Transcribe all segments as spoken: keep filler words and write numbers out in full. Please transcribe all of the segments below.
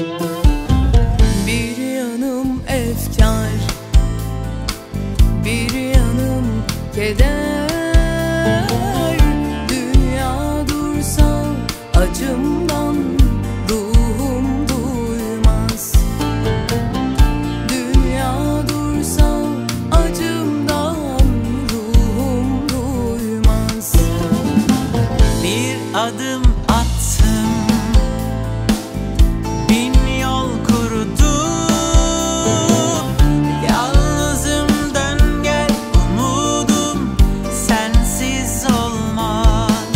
Bir yanım efkar, bir yanım keder. Dünya dursa acımdan ruhum duymaz. Dünya dursa acımdan ruhum duymaz. Bir adım attım, bin yol kurudu. Yalnızım, dön gel, umudum sensiz olmaz.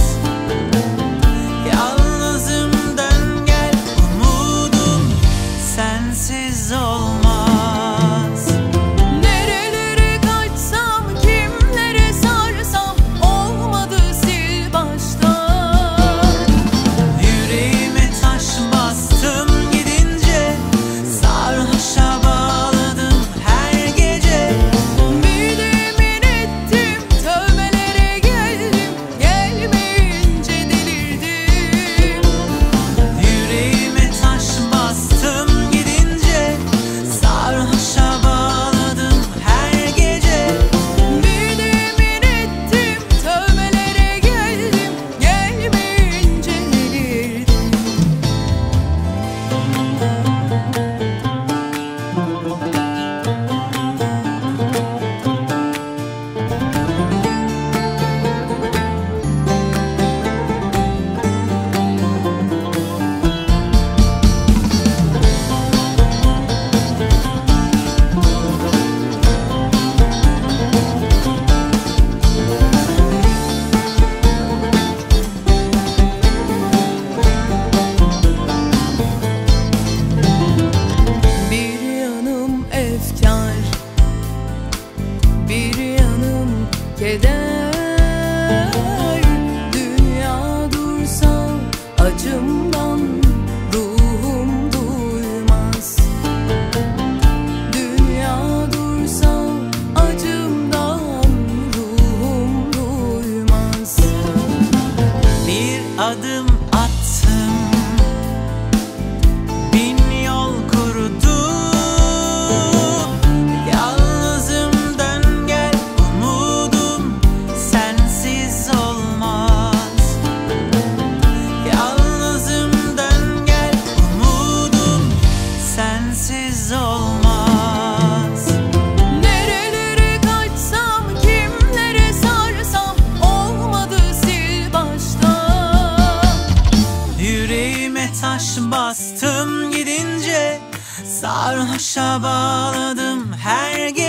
Yalnızım, dön gel, umudum sensiz olmaz. Nerelere kaçsam, kimlere sarsam, olmadı sil baştan. Yüreğime taş bastım gidince, sarhoşa bağladım her gece. Bir yemin ettim, tövbelere geldim, gelmeyince delirdim. Yüreğime taş bastım gidince, sarhoşa bağladım her gece. Bir yemin ettim, tövbelere geldim, gelmeyince delirdim. Bir yanım efkar, bir yanım keder. Dünya dursa acımdan ruhum duymaz. Dünya dursa acımdan ruhum duymaz. Bir adım attım, bin yol kurudu. Yalnızım, dön gel, umudum sensiz olmaz. Yalnızım, dön gel, umudum sensiz olmaz. Nerelere kaçsam, kimlere sarsam, olmadı sil baştan. Yüreğime taş bastım gidince, sarhoşa bağladım her gece.